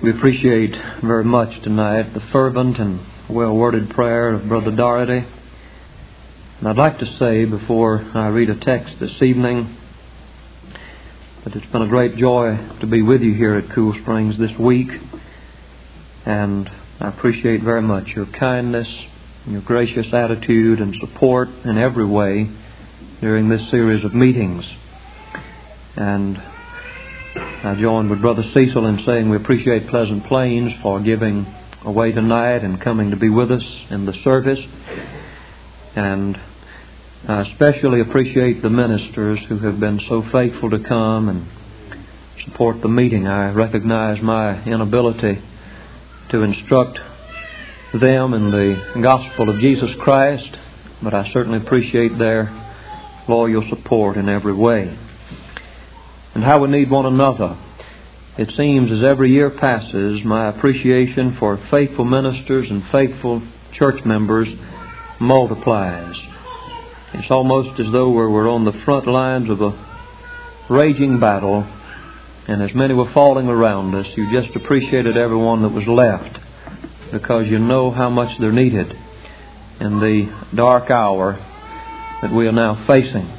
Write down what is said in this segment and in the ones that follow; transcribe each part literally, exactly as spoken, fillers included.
We appreciate very much tonight the fervent and well-worded prayer of Brother Doherty. And I'd like to say before I read a text this evening that it's been a great joy to be with you here at Cool Springs this week. And I appreciate very much your kindness, your gracious attitude and support in every way during this series of meetings. And I join with Brother Cecil in saying we appreciate Pleasant Plains for giving away tonight and coming to be with us in the service. And I especially appreciate the ministers who have been so faithful to come and support the meeting. I recognize my inability to instruct them in the gospel of Jesus Christ, but I certainly appreciate their loyal support in every way. And how we need one another. It seems as every year passes, my appreciation for faithful ministers and faithful church members multiplies. It's almost as though we're on the front lines of a raging battle, and as many were falling around us, you just appreciated everyone that was left because you know how much they're needed in the dark hour that we are now facing.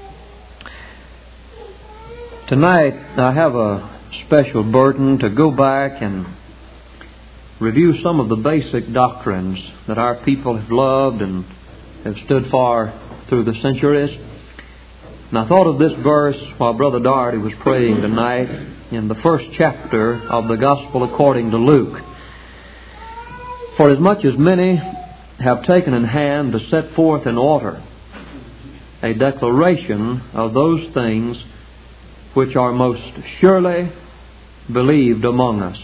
Tonight, I have a special burden to go back and review some of the basic doctrines that our people have loved and have stood for through the centuries. And I thought of this verse while Brother Doherty was praying tonight in the first chapter of the Gospel according to Luke. For as much as many have taken in hand to set forth in order a declaration of those things which are most surely believed among us,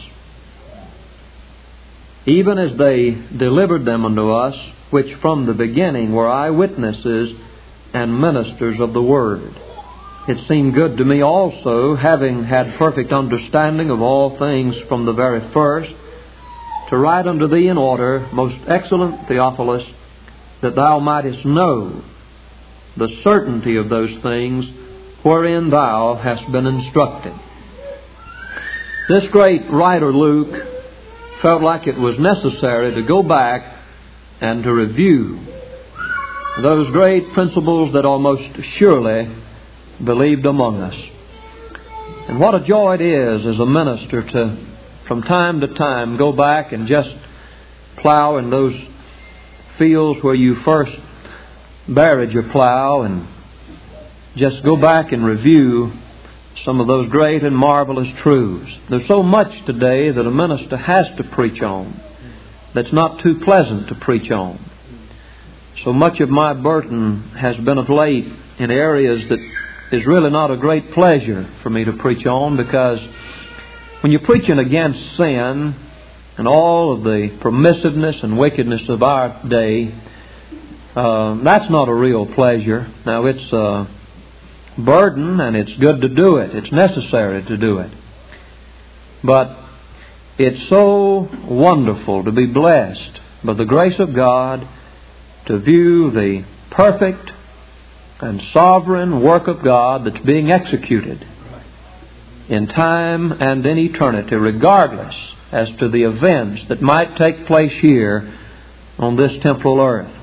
even as they delivered them unto us, which from the beginning were eyewitnesses and ministers of the word. It seemed good to me also, having had perfect understanding of all things from the very first, to write unto thee in order, most excellent Theophilus, that thou mightest know the certainty of those things wherein thou hast been instructed. This great writer Luke felt like it was necessary to go back and to review those great principles that are most surely believed among us. And what a joy it is as a minister to, from time to time, go back and just plow in those fields where you first buried your plow and just go back and review some of those great and marvelous truths. There's so much today that a minister has to preach on that's not too pleasant to preach on. So much of my burden has been of late in areas that is really not a great pleasure for me to preach on, because when you're preaching against sin and all of the permissiveness and wickedness of our day, uh, that's not a real pleasure. Now, it's a burden, and it's good to do it. It's necessary to do it. But it's so wonderful to be blessed by the grace of God to view the perfect and sovereign work of God that's being executed in time and in eternity, regardless as to the events that might take place here on this temporal earth.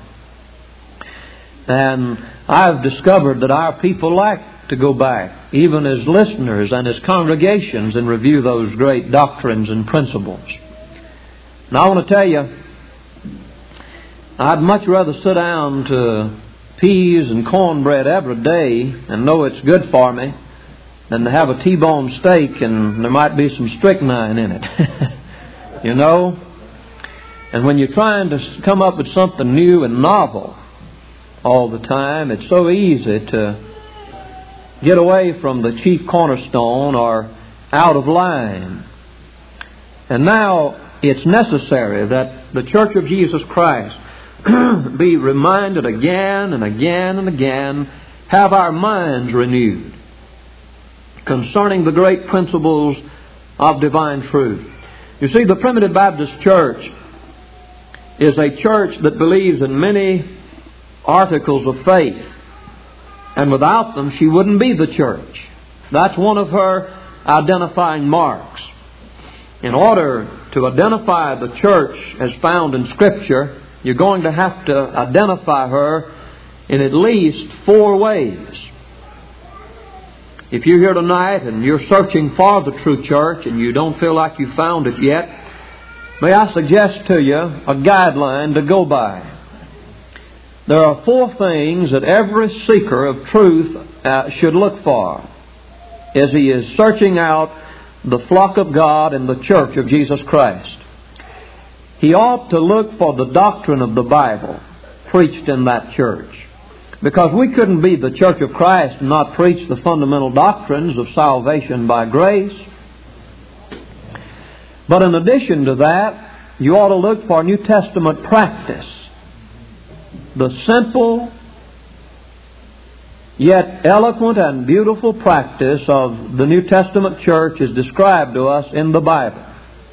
And I've discovered that our people like to go back, even as listeners and as congregations, and review those great doctrines and principles. And I want to tell you, I'd much rather sit down to peas and cornbread every day and know it's good for me than to have a T-bone steak and there might be some strychnine in it. You know? And when you're trying to come up with something new and novel all the time, it's so easy to get away from the chief cornerstone or out of line. And now it's necessary that the Church of Jesus Christ be reminded again and again and again, have our minds renewed concerning the great principles of divine truth. You see, the Primitive Baptist Church is a church that believes in many articles of faith. And without them, she wouldn't be the church. That's one of her identifying marks. In order to identify the church as found in Scripture, you're going to have to identify her in at least four ways. If you're here tonight and you're searching for the true church and you don't feel like you found it yet, may I suggest to you a guideline to go by. There are four things that every seeker of truth uh, should look for as he is searching out the flock of God and the church of Jesus Christ. He ought to look for the doctrine of the Bible preached in that church. Because we couldn't be the church of Christ and not preach the fundamental doctrines of salvation by grace. But in addition to that, you ought to look for New Testament practice. The simple yet eloquent and beautiful practice of the New Testament church is described to us in the Bible,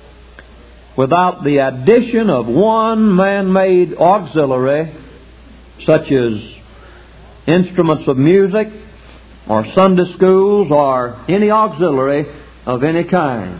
without the addition of one man-made auxiliary, such as instruments of music or Sunday schools or any auxiliary of any kind.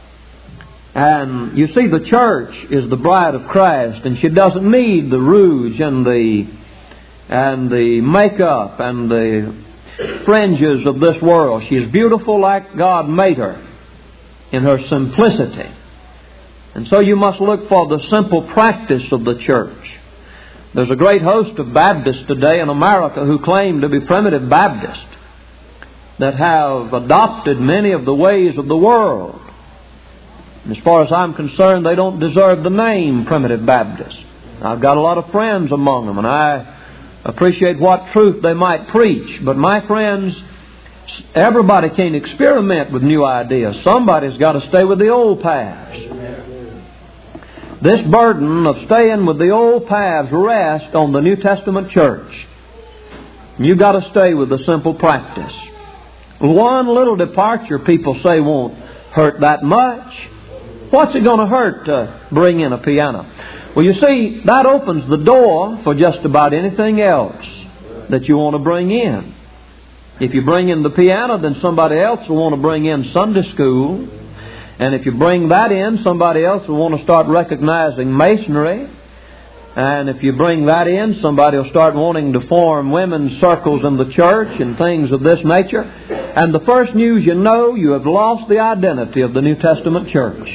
And you see, the church is the bride of Christ, and she doesn't need the rouge and the and the makeup and the fringes of this world. She is beautiful like God made her in her simplicity. And so you must look for the simple practice of the church. There's a great host of Baptists today in America who claim to be primitive Baptists, that have adopted many of the ways of the world. And as far as I'm concerned, they don't deserve the name primitive Baptist. I've got a lot of friends among them, and I appreciate what truth they might preach. But my friends, everybody can't experiment with new ideas. Somebody's got to stay with the old paths. This burden of staying with the old paths rests on the New Testament church. You've got to stay with the simple practice. One little departure, people say, won't hurt that much. What's it going to hurt to bring in a piano? Well, you see, that opens the door for just about anything else that you want to bring in. If you bring in the piano, then somebody else will want to bring in Sunday school. And if you bring that in, somebody else will want to start recognizing masonry. And if you bring that in, somebody will start wanting to form women's circles in the church and things of this nature. And the first news you know, you have lost the identity of the New Testament church.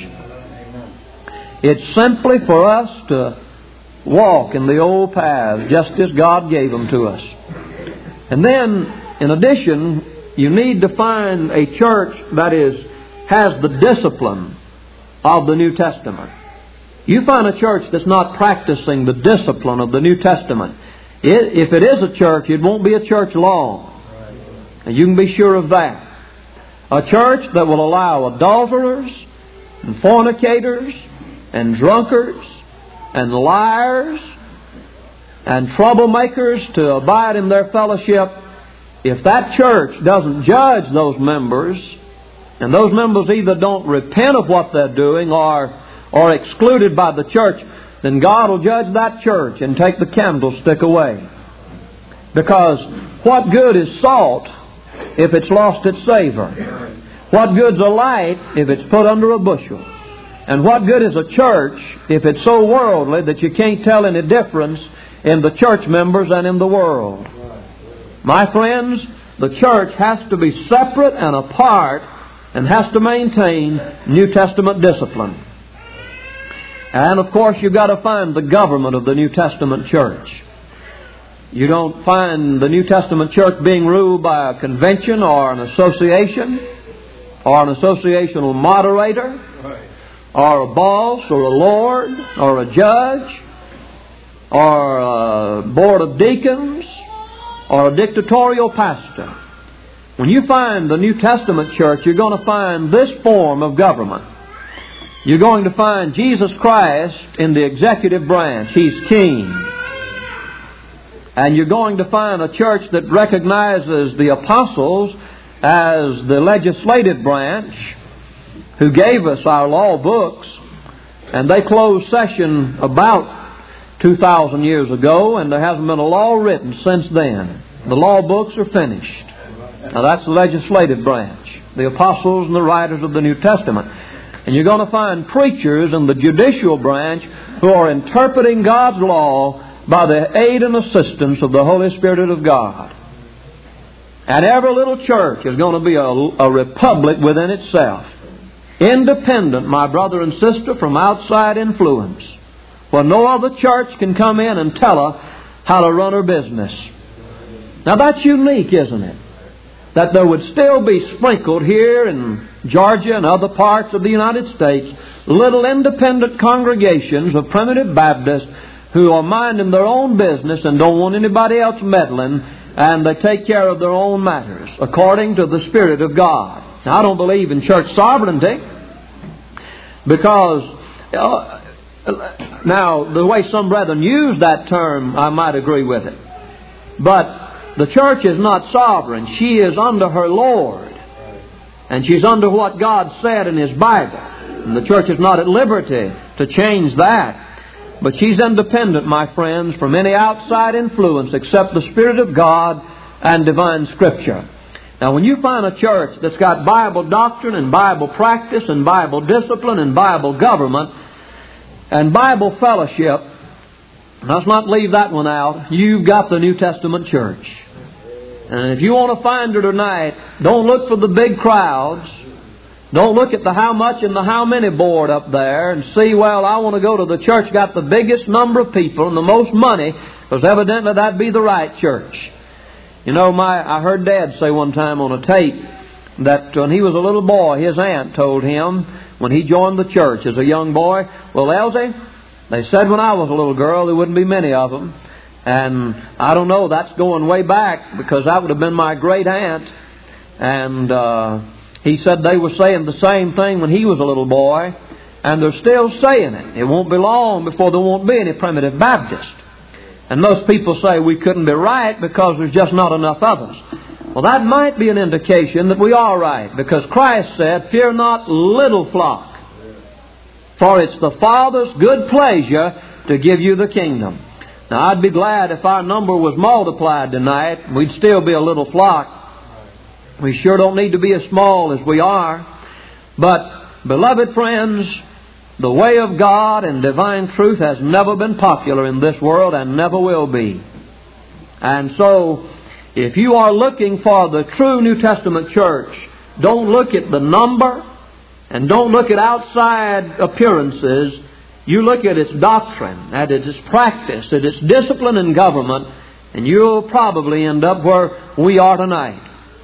It's simply for us to walk in the old paths just as God gave them to us. And then, in addition, you need to find a church that is has the discipline of the New Testament. You find a church that's not practicing the discipline of the New Testament, it, if it is a church, it won't be a church long. And you can be sure of that. A church that will allow adulterers and fornicators and drunkards and liars and troublemakers to abide in their fellowship, if that church doesn't judge those members, and those members either don't repent of what they're doing or are excluded by the church, then God will judge that church and take the candlestick away. Because what good is salt if it's lost its savor? What good's a light if it's put under a bushel? And what good is a church if it's so worldly that you can't tell any difference in the church members and in the world? My friends, the church has to be separate and apart and has to maintain New Testament discipline. And of course, you've got to find the government of the New Testament church. You don't find the New Testament church being ruled by a convention or an association or an associational moderator or a boss or a lord or a judge or a board of deacons or a dictatorial pastor. When you find the New Testament church, you're going to find this form of government. You're going to find Jesus Christ in the executive branch. He's king. And you're going to find a church that recognizes the apostles as the legislative branch who gave us our law books. And they closed session about two thousand years ago, and there hasn't been a law written since then. The law books are finished. Now that's the legislative branch, the apostles and the writers of the New Testament. And you're going to find preachers in the judicial branch who are interpreting God's law by the aid and assistance of the Holy Spirit of God. And every little church is going to be a, a republic within itself. Independent, my brother and sister, from outside influence. Where no other church can come in and tell her how to run her business. Now that's unique, isn't it? That there would still be sprinkled here in Georgia and other parts of the United States little independent congregations of primitive Baptists who are minding their own business and don't want anybody else meddling, and they take care of their own matters according to the Spirit of God. Now, I don't believe in church sovereignty because, uh, now, the way some brethren use that term, I might agree with it. But the church is not sovereign. She is under her Lord. And she's under what God said in His Bible. And the church is not at liberty to change that. But she's independent, my friends, from any outside influence except the Spirit of God and divine Scripture. Now, when you find a church that's got Bible doctrine and Bible practice and Bible discipline and Bible government and Bible fellowship, let's not leave that one out. You've got the New Testament church. And if you want to find her tonight, don't look for the big crowds. Don't look at the how much and the how many board up there and see, well, I want to go to the church got the biggest number of people and the most money, because evidently that'd be the right church. You know, my I heard Dad say one time on a tape that when he was a little boy, his aunt told him when he joined the church as a young boy, well, Elsie, they said when I was a little girl there wouldn't be many of them. And I don't know, that's going way back, because that would have been my great aunt. And uh, he said they were saying the same thing when he was a little boy, and they're still saying it. It won't be long before there won't be any primitive Baptists. And most people say we couldn't be right because there's just not enough of us. Well, that might be an indication that we are right, because Christ said, "Fear not, little flock, for it's the Father's good pleasure to give you the kingdom." Now, I'd be glad if our number was multiplied tonight. We'd still be a little flock. We sure don't need to be as small as we are. But, beloved friends, the way of God and divine truth has never been popular in this world and never will be. And so, if you are looking for the true New Testament church, don't look at the number and don't look at outside appearances. You look at its doctrine, at its practice, at its discipline and government, and you'll probably end up where we are tonight.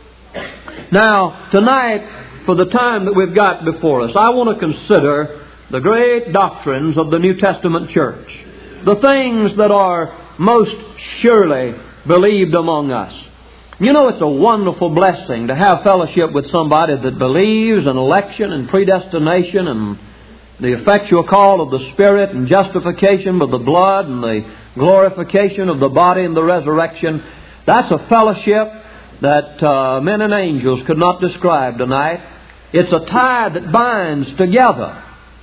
Now, tonight, for the time that we've got before us, I want to consider the great doctrines of the New Testament church. The things that are most surely believed among us. You know, it's a wonderful blessing to have fellowship with somebody that believes in election and predestination and the effectual call of the Spirit and justification with the blood and the glorification of the body and the resurrection. That's a fellowship that uh, men and angels could not describe tonight. It's a tie that binds together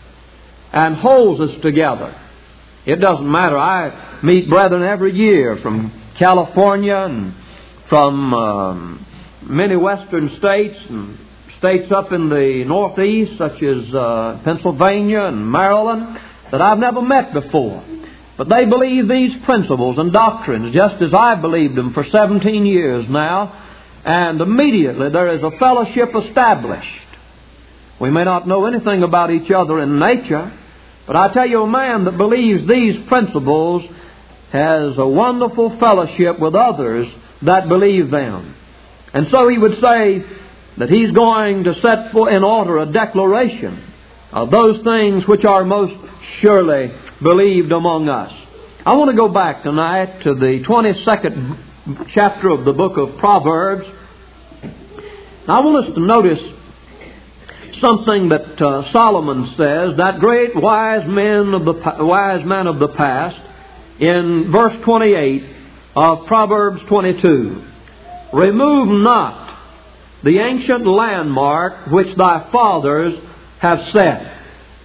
and holds us together. It doesn't matter. I meet brethren every year from California and from um, many western states and states up in the Northeast, such as uh, Pennsylvania and Maryland, that I've never met before. But they believe these principles and doctrines just as I've believed them for seventeen years now, and immediately there is a fellowship established. We may not know anything about each other in nature, but I tell you, a man that believes these principles has a wonderful fellowship with others that believe them. And so he would say that he's going to set in order a declaration of those things which are most surely believed among us. I want to go back tonight to the twenty-second chapter of the book of Proverbs. Now, I want us to notice something that uh, Solomon says, that great wise man of the wise man of the past, in verse twenty-eight of Proverbs twenty-two. Remove not the ancient landmark which thy fathers have set.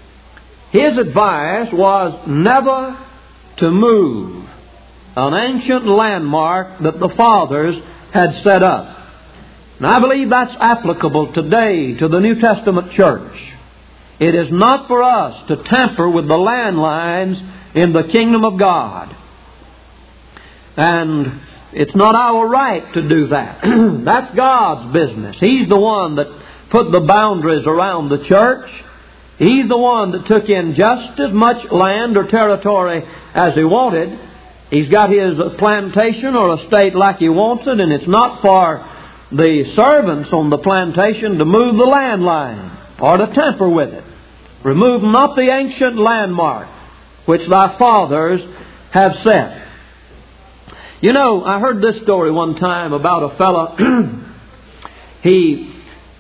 His advice was never to move an ancient landmark that the fathers had set up. And I believe that's applicable today to the New Testament church. It is not for us to tamper with the landlines in the kingdom of God. And it's not our right to do that. That's God's business. He's the one that put the boundaries around the church. He's the one that took in just as much land or territory as He wanted. He's got His plantation or estate like He wants it, and it's not for the servants on the plantation to move the landline or to tamper with it. Remove not the ancient landmark which thy fathers have set. You know, I heard this story one time about a fellow. He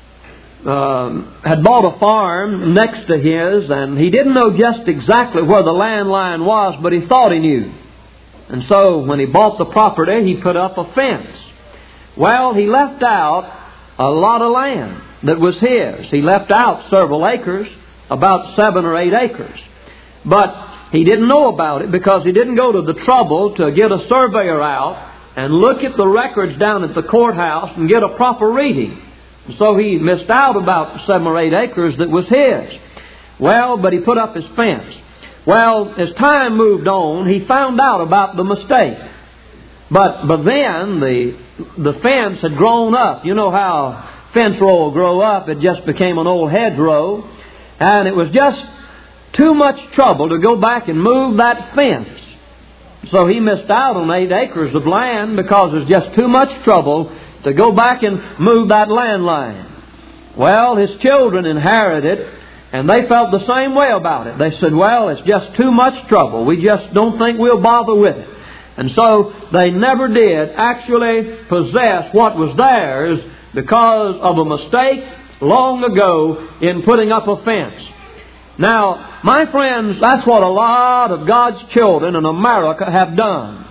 um, had bought a farm next to his, and he didn't know just exactly where the landline was, but he thought he knew. And so when he bought the property, he put up a fence. Well, he left out a lot of land that was his. He left out several acres, about seven or eight acres. But he didn't know about it because he didn't go to the trouble to get a surveyor out and look at the records down at the courthouse and get a proper reading. So he missed out about seven or eight acres that was his. Well, but he put up his fence. Well, as time moved on, he found out about the mistake. But but then the the fence had grown up. You know how fence row will grow up. It just became an old hedgerow. And it was just too much trouble to go back and move that fence. So he missed out on eight acres of land because it was just too much trouble to go back and move that landline. Well, his children inherited it, and they felt the same way about it. They said, well, it's just too much trouble. We just don't think we'll bother with it. And so they never did actually possess what was theirs because of a mistake long ago in putting up a fence. Now, my friends, that's what a lot of God's children in America have done.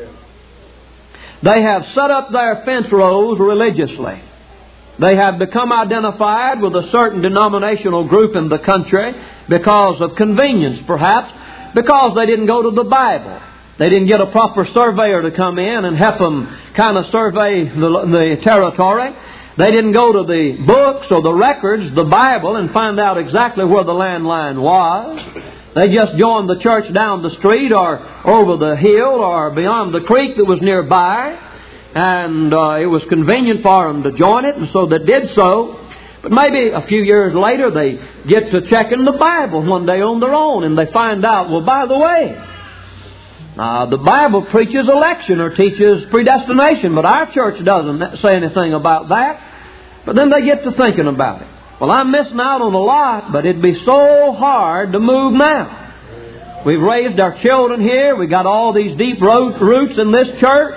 They have set up their fence rows religiously. They have become identified with a certain denominational group in the country because of convenience, perhaps, because they didn't go to the Bible. They didn't get a proper surveyor to come in and help them kind of survey the, the territory. They didn't go to the books or the records, the Bible, and find out exactly where the landline was. They just joined the church down the street or over the hill or beyond the creek that was nearby. And uh, it was convenient for them to join it, and so they did so. But maybe a few years later they get to checking the Bible one day on their own, and they find out, well, by the way, Uh, the Bible preaches election or teaches predestination, but our church doesn't say anything about that. But then they get to thinking about it. Well, I'm missing out on a lot, but it'd be so hard to move now. We've raised our children here. We've got all these deep roots in this church.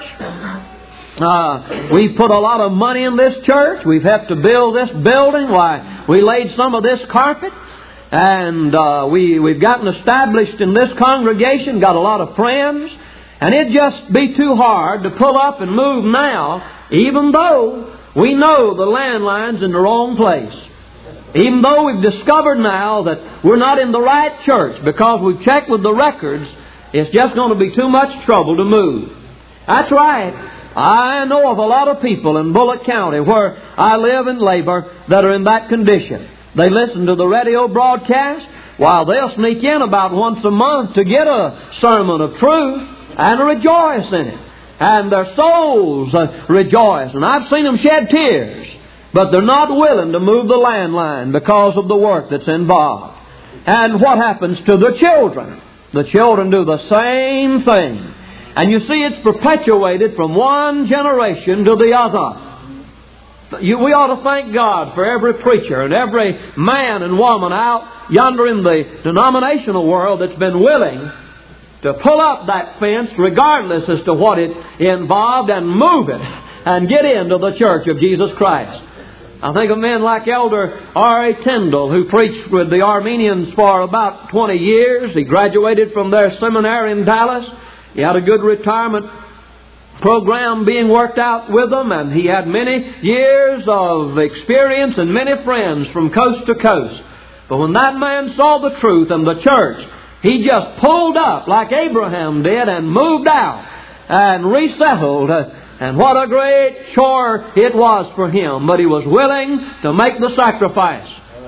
Uh, we've put a lot of money in this church. We've helped to build this building. Why, we laid some of this carpet. And uh, we, we've gotten established in this congregation, got a lot of friends, and it'd just be too hard to pull up and move now, even though we know the landline's in the wrong place. Even though we've discovered now that we're not in the right church because we've checked with the records, it's just going to be too much trouble to move. That's right. I know of a lot of people in Bullock County where I live and labor that are in that condition. They listen to the radio broadcast while they'll sneak in about once a month to get a sermon of truth and rejoice in it. And their souls uh, rejoice. And I've seen them shed tears. But they're not willing to move the landline because of the work that's involved. And what happens to the children? The children do the same thing. And you see, it's perpetuated from one generation to the other. You, we ought to thank God for every preacher and every man and woman out yonder in the denominational world that's been willing to pull up that fence regardless as to what it involved and move it and get into the church of Jesus Christ. I think of men like Elder R A Tyndall, who preached with the Armenians for about twenty years. He graduated from their seminary in Dallas. He had a good retirement program being worked out with them, and he had many years of experience and many friends from coast to coast. But when that man saw the truth and the church, he just pulled up like Abraham did and moved out and resettled. And what a great chore it was for him. But he was willing to make the sacrifice.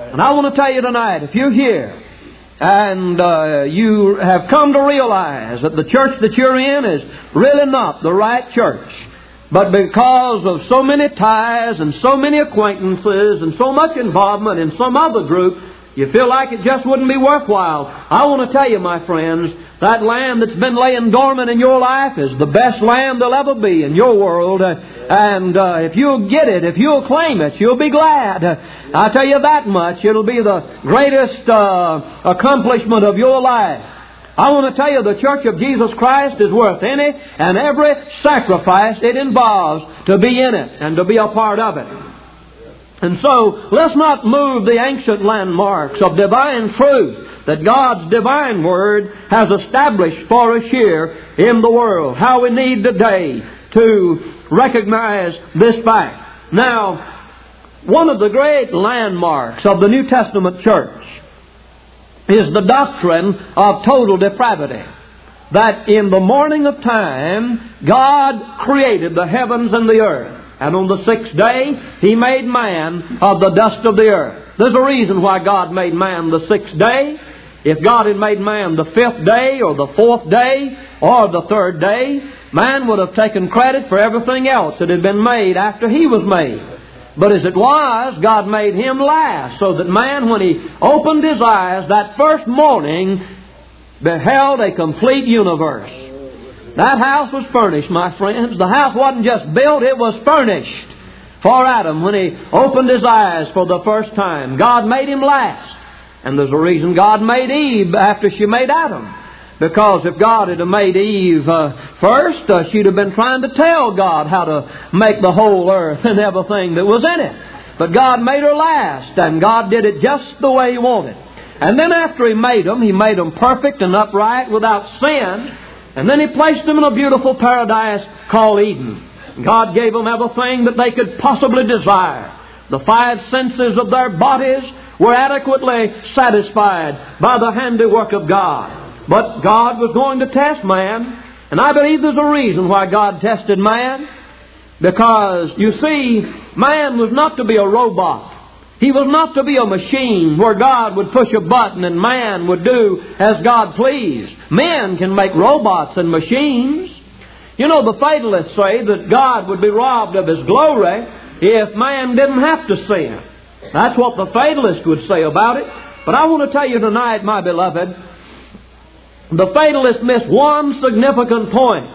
And I want to tell you tonight, if you're here and uh, you have come to realize that the church that you're in is really not the right church, but because of so many ties and so many acquaintances and so much involvement in some other group, you feel like it just wouldn't be worthwhile. I want to tell you, my friends, that lamb that's been laying dormant in your life is the best lamb there'll ever be in your world. And uh, if you'll get it, if you'll claim it, you'll be glad. I tell you that much. It'll be the greatest uh, accomplishment of your life. I want to tell you the Church of Jesus Christ is worth any and every sacrifice it involves to be in it and to be a part of it. And so, let's not move the ancient landmarks of divine truth that God's divine Word has established for us here in the world. How we need today to recognize this fact. Now, one of the great landmarks of the New Testament church is the doctrine of total depravity. That in the morning of time, God created the heavens and the earth. And on the sixth day, He made man of the dust of the earth. There's a reason why God made man the sixth day. If God had made man the fifth day or the fourth day or the third day, man would have taken credit for everything else that had been made after he was made. But as it was, God made him last, so that man, when he opened his eyes that first morning, beheld a complete universe. That house was furnished, my friends. The house wasn't just built, it was furnished for Adam when he opened his eyes for the first time. God made him last. And there's a reason God made Eve after she made Adam. Because if God had made Eve uh, first, uh, she'd have been trying to tell God how to make the whole earth and everything that was in it. But God made her last, and God did it just the way He wanted. And then after He made them, He made them perfect and upright without sin. And then He placed them in a beautiful paradise called Eden. God gave them everything that they could possibly desire. The five senses of their bodies were adequately satisfied by the handiwork of God. But God was going to test man. And I believe there's a reason why God tested man. Because, you see, man was not to be a robot. He was not to be a machine where God would push a button and man would do as God pleased. Men can make robots and machines. You know, the fatalists say that God would be robbed of His glory if man didn't have to sin. That's what the fatalists would say about it. But I want to tell you tonight, my beloved, the fatalists miss one significant point.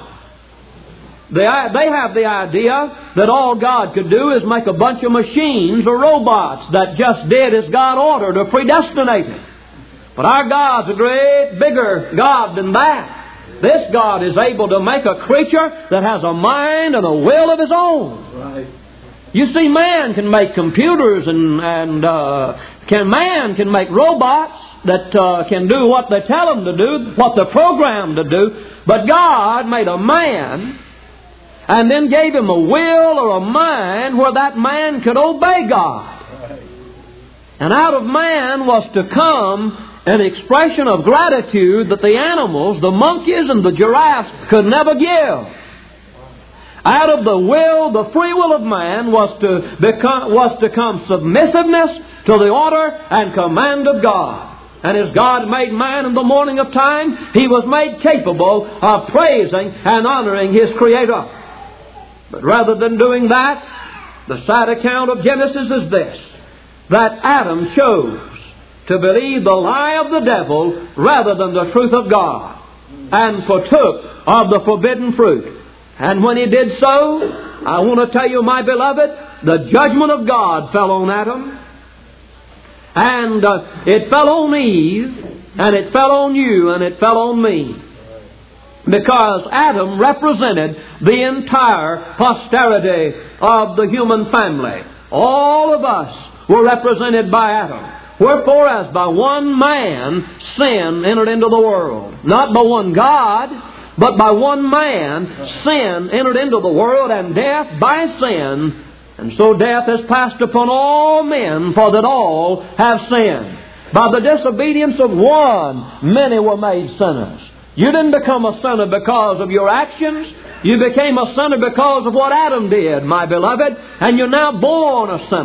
They, they have the idea that all God could do is make a bunch of machines or robots that just did as God ordered or predestinated. But our God's a great bigger God than that. This God is able to make a creature that has a mind and a will of his own. Right. You see, man can make computers and, and uh, can man can make robots that uh, can do what they tell them to do, what they're programmed to do. But God made a man and then gave him a will or a mind where that man could obey God. And out of man was to come an expression of gratitude that the animals, the monkeys and the giraffes could never give. Out of the will, the free will of man was to become, was to come submissiveness to the order and command of God. And as God made man in the morning of time, He was made capable of praising and honoring His Creator. But rather than doing that, the sad account of Genesis is this, that Adam chose to believe the lie of the devil rather than the truth of God, and partook of the forbidden fruit. And when he did so, I want to tell you, my beloved, the judgment of God fell on Adam, and uh, it fell on Eve, and it fell on you, and it fell on me. Because Adam represented the entire posterity of the human family. All of us were represented by Adam. Wherefore, as by one man sin entered into the world. Not by one God, but by one man sin entered into the world, and death by sin. And so death has passed upon all men, for that all have sinned. By the disobedience of one, many were made sinners. You didn't become a sinner because of your actions. You became a sinner because of what Adam did, my beloved. And you're now born a sinner.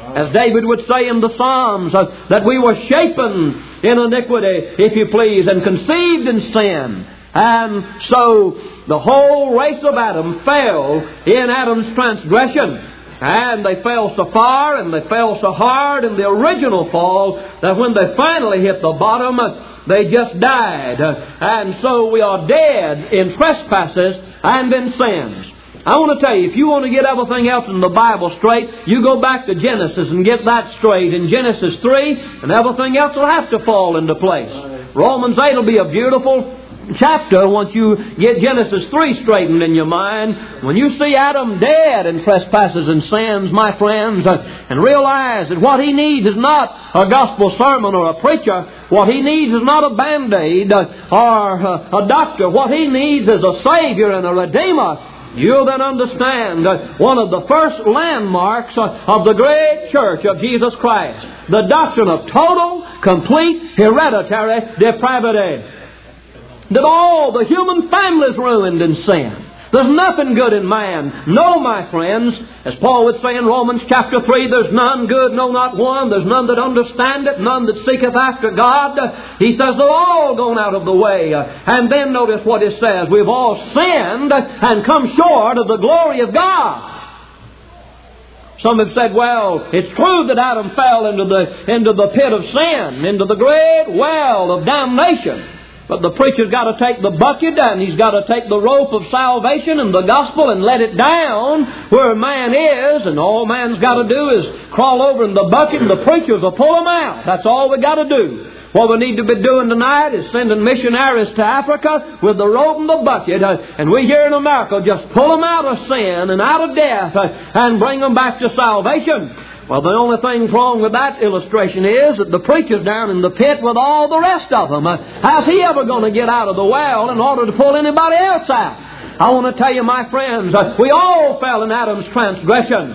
As David would say in the Psalms, uh, that we were shapen in iniquity, if you please, and conceived in sin. And so the whole race of Adam fell in Adam's transgression. And they fell so far and they fell so hard in the original fall that when they finally hit the bottom, they just died. And so we are dead in trespasses and in sins. I want to tell you, if you want to get everything else in the Bible straight, you go back to Genesis and get that straight in Genesis three, and everything else will have to fall into place. Romans eight will be a beautiful chapter once you get Genesis three straightened in your mind. When you see Adam dead in trespasses and sins, my friends, uh, and realize that what he needs is not a gospel sermon or a preacher. What he needs is not a band-aid uh, or uh, a doctor. What he needs is a Savior and a Redeemer. You'll then understand uh, one of the first landmarks uh, of the great church of Jesus Christ. The doctrine of total, complete, hereditary depravity. That all the human family is ruined in sin. There's nothing good in man. No, my friends, as Paul would say in Romans chapter three, there's none good, no, not one. There's none that understandeth, none that seeketh after God. He says they're all gone out of the way. And then notice what it says. We've all sinned and come short of the glory of God. Some have said, well, it's true that Adam fell into the, into the pit of sin, into the great well of damnation. But the preacher's got to take the bucket and he's got to take the rope of salvation and the gospel and let it down where man is. And all man's got to do is crawl over in the bucket and the preachers will pull them out. That's all we got to do. What we need to be doing tonight is sending missionaries to Africa with the rope and the bucket. Uh, and we here in America just pull them out of sin and out of death uh, and bring them back to salvation. Well, the only thing wrong with that illustration is that the preacher's down in the pit with all the rest of them. Uh, how's he ever going to get out of the well in order to pull anybody else out? I want to tell you, my friends, uh, we all fell in Adam's transgression.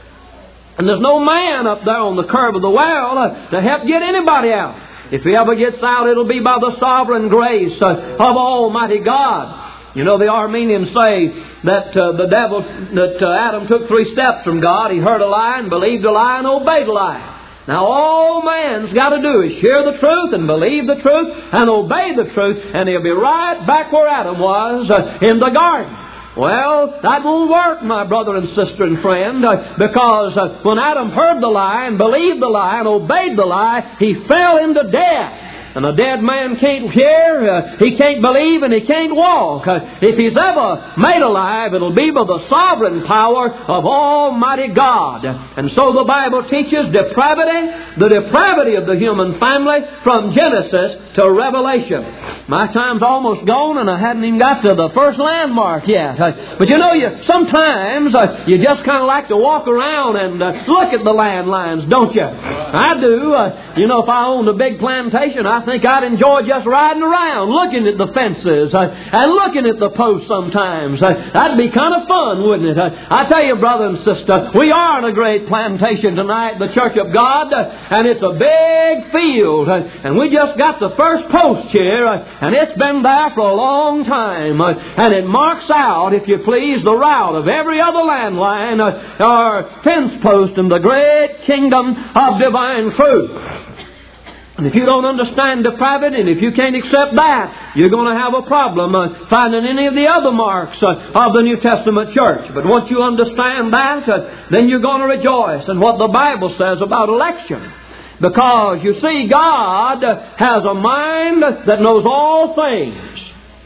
And there's no man up there on the curb of the well uh, to help get anybody out. If he ever gets out, it'll be by the sovereign grace uh, of Almighty God. You know, the Armenians say that uh, the devil, that uh, Adam took three steps from God. He heard a lie and believed a lie and obeyed a lie. Now all man's got to do is hear the truth and believe the truth and obey the truth, and he'll be right back where Adam was uh, in the garden. Well, that won't work, my brother and sister and friend, uh, because uh, when Adam heard the lie and believed the lie and obeyed the lie, he fell into death. And a dead man can't hear, uh, he can't believe, and he can't walk. Uh, if he's ever made alive, it'll be by the sovereign power of Almighty God. And so the Bible teaches depravity, the depravity of the human family from Genesis to Revelation. My time's almost gone, and I hadn't even got to the first landmark yet. Uh, but you know, you sometimes uh, you just kind of like to walk around and uh, look at the landlines, don't you? I do. Uh, you know, if I owned a big plantation, I I think I'd enjoy just riding around, looking at the fences uh, and looking at the posts sometimes. Uh, that'd be kind of fun, wouldn't it? Uh, I tell you, brother and sister, we are in a great plantation tonight, the Church of God, uh, and it's a big field. Uh, and we just got the first post here, uh, and it's been there for a long time. Uh, and it marks out, if you please, the route of every other landline uh, or fence post in the great kingdom of divine truth. And if you don't understand depravity, and if you can't accept that, you're going to have a problem uh, finding any of the other marks uh, of the New Testament church. But once you understand that, uh, then you're going to rejoice in what the Bible says about election. Because, you see, God uh, has a mind that knows all things.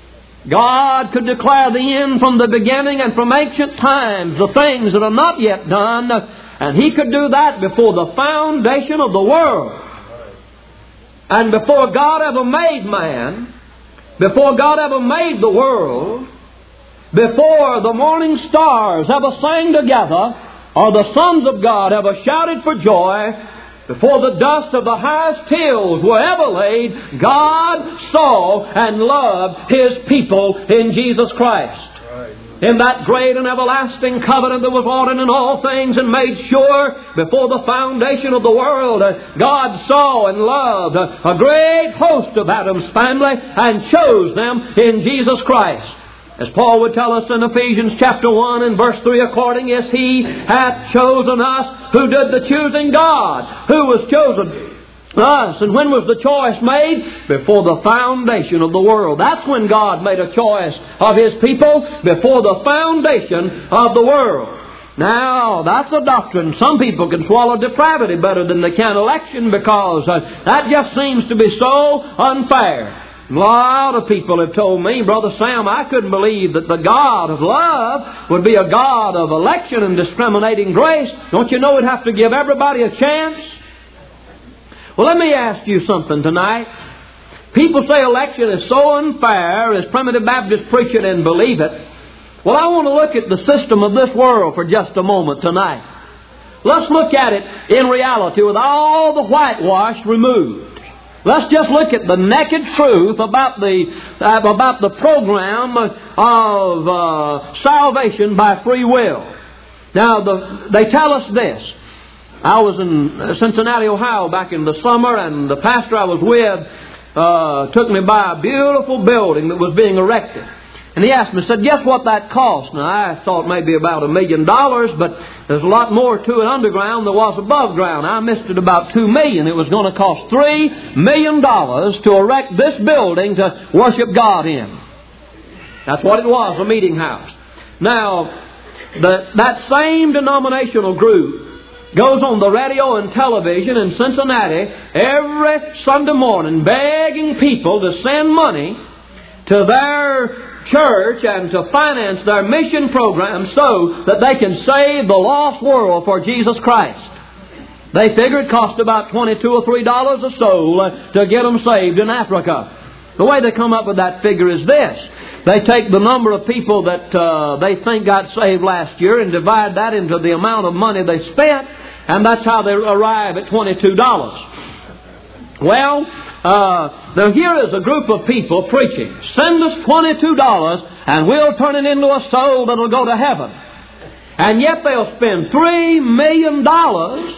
God could declare the end from the beginning and from ancient times, the things that are not yet done, and He could do that before the foundation of the world. And before God ever made man, before God ever made the world, before the morning stars ever sang together, or the sons of God ever shouted for joy, before the dust of the highest hills were ever laid, God saw and loved His people in Jesus Christ. In that great and everlasting covenant that was ordered in all things and made sure before the foundation of the world, God saw and loved a great host of Adam's family and chose them in Jesus Christ. As Paul would tell us in Ephesians chapter one and verse three, according as He hath chosen us, who did the choosing? God, who was chosen us. And when was the choice made? Before the foundation of the world. That's when God made a choice of His people, before the foundation of the world. Now, that's a doctrine. Some people can swallow depravity better than they can election, because uh, that just seems to be so unfair. A lot of people have told me, Brother Sam, I couldn't believe that the God of love would be a God of election and discriminating grace. Don't you know He'd have to give everybody a chance? Well, let me ask you something tonight. People say election is so unfair as Primitive Baptists preach it and believe it. Well, I want to look at the system of this world for just a moment tonight. Let's look at it in reality with all the whitewash removed. Let's just look at the naked truth about the uh, about the program of uh, salvation by free will. Now, the, they tell us this. I was in Cincinnati, Ohio back in the summer, and the pastor I was with uh, took me by a beautiful building that was being erected. And he asked me, said, guess what that cost? Now, I thought maybe about a million dollars, but there's a lot more to it underground than was above ground. I missed it about two million. It was going to cost three million dollars to erect this building to worship God in. That's what it was, a meeting house. Now, the, that same denominational group goes on the radio and television in Cincinnati every Sunday morning begging people to send money to their church and to finance their mission program so that they can save the lost world for Jesus Christ. They figure it costs about twenty-two or three dollars a soul uh, to get them saved in Africa. The way they come up with that figure is this. They take the number of people that uh, they think got saved last year and divide that into the amount of money they spent, and that's how they arrive at twenty-two dollars. Well, uh, now here is a group of people preaching. Send us twenty-two dollars and we'll turn it into a soul that'll go to heaven. And yet they'll spend three million dollars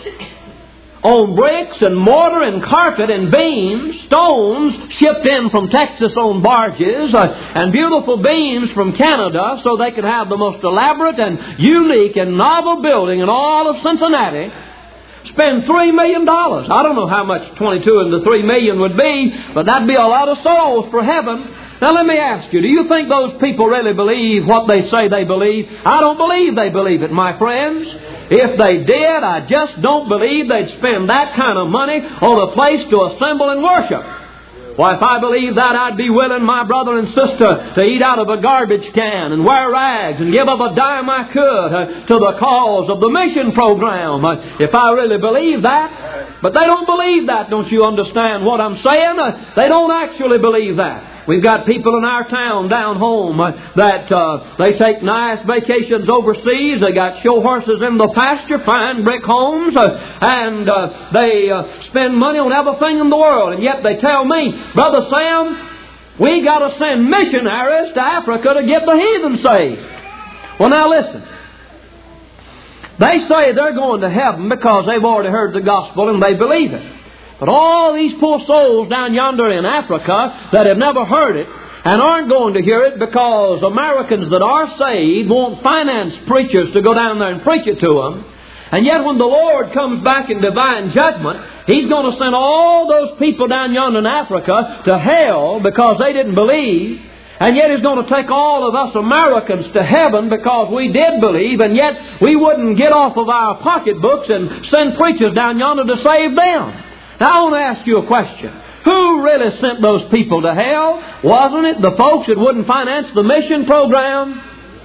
on bricks and mortar and carpet and beams, stones shipped in from Texas on barges, uh, and beautiful beams from Canada so they could have the most elaborate and unique and novel building in all of Cincinnati. Spend three million dollars. I don't know how much twenty-two into three million would be, but that'd be a lot of souls for heaven. Now let me ask you, do you think those people really believe what they say they believe? I don't believe they believe it, my friends. If they did, I just don't believe they'd spend that kind of money on a place to assemble and worship. Why, if I believed that, I'd be willing, my brother and sister, to eat out of a garbage can and wear rags and give up a dime I could uh, to the cause of the mission program, uh, if I really believed that. But they don't believe that, don't you understand what I'm saying? Uh, they don't actually believe that. We've got people in our town down home uh, that uh, they take nice vacations overseas. They got show horses in the pasture, fine brick homes, uh, and uh, they uh, spend money on everything in the world. And yet they tell me, Brother Sam, we got to send missionaries to Africa to get the heathen saved. Well, now listen. They say they're going to heaven because they've already heard the gospel and they believe it. But all these poor souls down yonder in Africa that have never heard it and aren't going to hear it because Americans that are saved won't finance preachers to go down there and preach it to them. And yet when the Lord comes back in divine judgment, He's going to send all those people down yonder in Africa to hell because they didn't believe. And yet He's going to take all of us Americans to heaven because we did believe, and yet we wouldn't get off of our pocketbooks and send preachers down yonder to save them. Now I want to ask you a question. Who really sent those people to hell? Wasn't it the folks that wouldn't finance the mission program?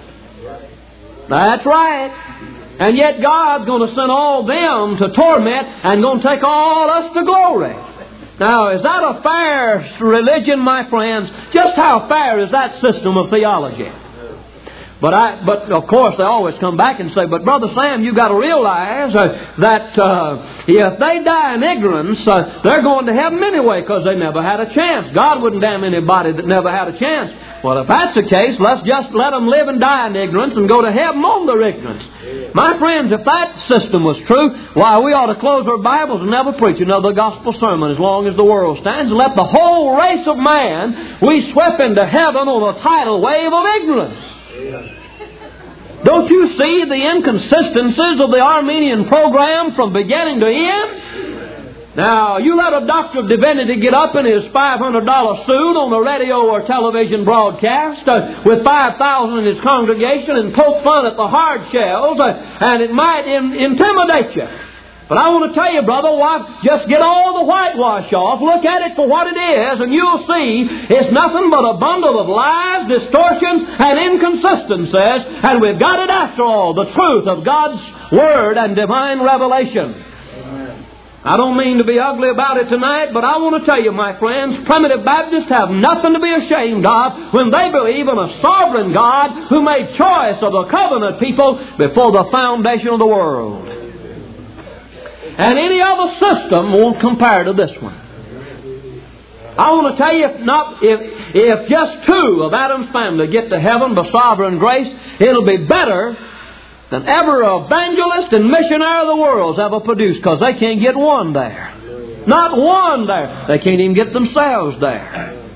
That's right. And yet God's going to send all them to torment and going to take all us to glory. Now, is that a fair religion, my friends? Just how fair is that system of theology? But I, but of course they always come back and say, but Brother Sam, you've got to realize uh, that uh, if they die in ignorance, uh, they're going to heaven anyway because they never had a chance. God wouldn't damn anybody that never had a chance. Well, if that's the case, let's just let them live and die in ignorance and go to heaven on their ignorance. My friends, if that system was true, why, we ought to close our Bibles and never preach another gospel sermon as long as the world stands and let the whole race of man we swept into heaven on a tidal wave of ignorance. Don't you see the inconsistencies of the Armenian program from beginning to end? Now, you let a doctor of divinity get up in his five hundred dollars suit on a radio or television broadcast uh, with five thousand in his congregation and poke fun at the hard shells, uh, and it might in- intimidate you. But I want to tell you, brother, why, just get all the whitewash off, look at it for what it is, and you'll see it's nothing but a bundle of lies, distortions, and inconsistencies, and we've got it after all, the truth of God's Word and divine revelation. Amen. I don't mean to be ugly about it tonight, but I want to tell you, my friends, primitive Baptists have nothing to be ashamed of when they believe in a sovereign God who made choice of the covenant people before the foundation of the world. And any other system won't compare to this one. I want to tell you, if not, if if just two of Adam's family get to heaven by sovereign grace, it'll be better than ever evangelist and missionary of the world's ever produced, because they can't get one there. Not one there. They can't even get themselves there.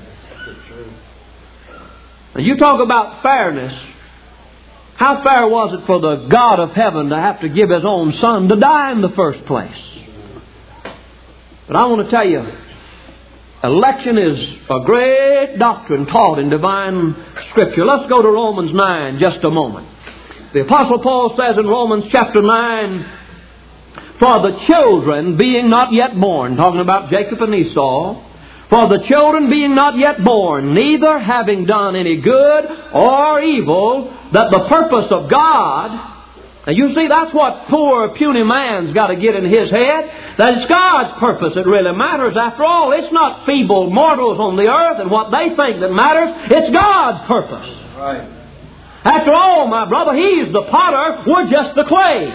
Now, you talk about fairness. How fair was it for the God of heaven to have to give His own Son to die in the first place? But I want to tell you, election is a great doctrine taught in divine Scripture. Let's go to Romans nine just a moment. The Apostle Paul says in Romans chapter nine, for the children being not yet born, talking about Jacob and Esau, for the children being not yet born, neither having done any good or evil, that the purpose of God, and you see that's what poor puny man's got to get in his head, that it's God's purpose that really matters. After all, it's not feeble mortals on the earth and what they think that matters, it's God's purpose. Right. After all, my brother, He's the potter, we're just the clay.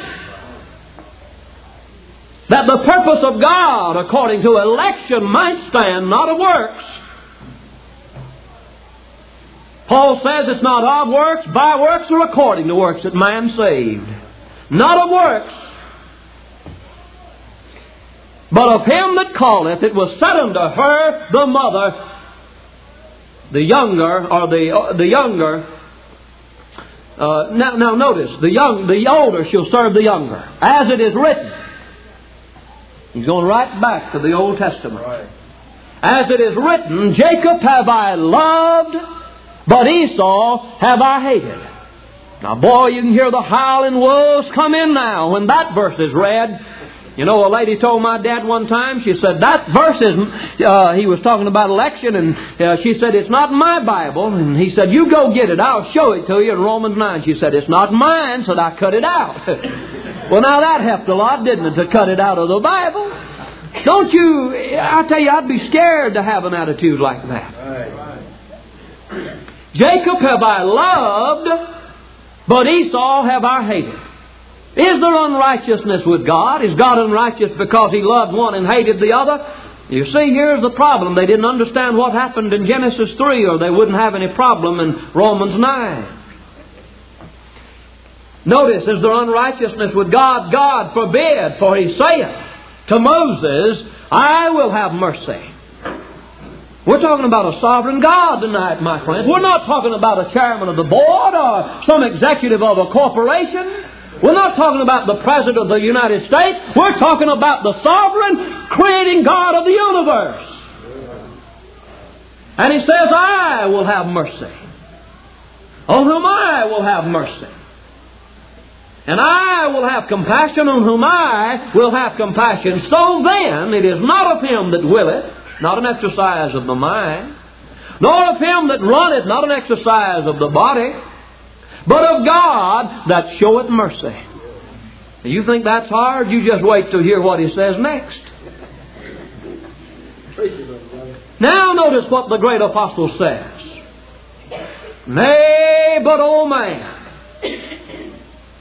That the purpose of God, according to election, might stand, not of works. Paul says it's not of works, by works, or according to works that man saved. Not of works, but of him that calleth. It was said unto her, the mother, the younger, or the uh, the younger. Uh, now, now notice, the young, the older shall serve the younger, as it is written. He's going right back to the Old Testament. Right. As it is written, Jacob have I loved, but Esau have I hated. Now, boy, you can hear the howling wolves come in now when that verse is read. You know, a lady told my dad one time, she said, that verse is, uh, he was talking about election, and uh, she said, it's not in my Bible. And he said, you go get it, I'll show it to you in Romans nine. She said, it's not mine, so I cut it out. Well, now that helped a lot, didn't it, to cut it out of the Bible? Don't you, I tell you, I'd be scared to have an attitude like that. Right. Jacob have I loved, but Esau have I hated. Is there unrighteousness with God? Is God unrighteous because He loved one and hated the other? You see, here's the problem. They didn't understand what happened in Genesis three, or they wouldn't have any problem in Romans nine. Notice, is there unrighteousness with God? God forbid, for He saith to Moses, I will have mercy. We're talking about a sovereign God tonight, my friends. We're not talking about a chairman of the board or some executive of a corporation. We're not talking about the President of the United States. We're talking about the sovereign, creating God of the universe. And He says, I will have mercy. On whom I will have mercy. And I will have compassion on whom I will have compassion. So then, it is not of him that willeth, not an exercise of the mind, nor of him that runneth, not an exercise of the body, but of God that showeth mercy. You think that's hard? You just wait to hear what He says next. Now notice what the great apostle says. Nay, but, O man,